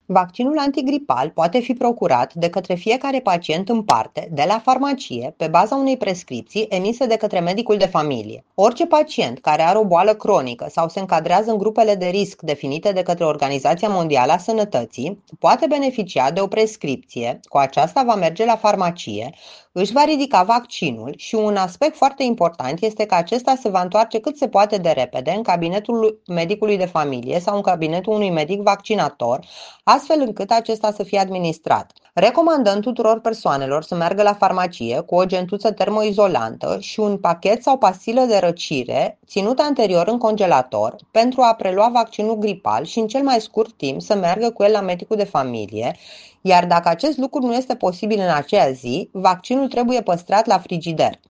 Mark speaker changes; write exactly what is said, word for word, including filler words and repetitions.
Speaker 1: Vaccinul antigripal poate fi procurat de către fiecare pacient în parte, de la farmacie, pe baza unei prescripții emise de către medicul de familie. Orice pacient care are o boală cronică sau se încadrează în grupele de risc definite de către Organizația Mondială a Sănătății poate beneficia de o prescripție, cu aceasta va merge la farmacie, își va ridica vaccinul și un aspect foarte important este că acesta se va întoarce cât se poate de repede în cabinetul medicului de familie sau în cabinetul unui medic vaccinator, astfel încât acesta să fie administrat. Recomandăm tuturor persoanelor să meargă la farmacie cu o gentuță termoizolantă și un pachet sau pastilă de răcire ținut anterior în congelator pentru a prelua vaccinul gripal și în cel mai scurt timp să meargă cu el la medicul de familie, iar dacă acest lucru nu este posibil în aceea zi, vaccinul trebuie păstrat la frigider.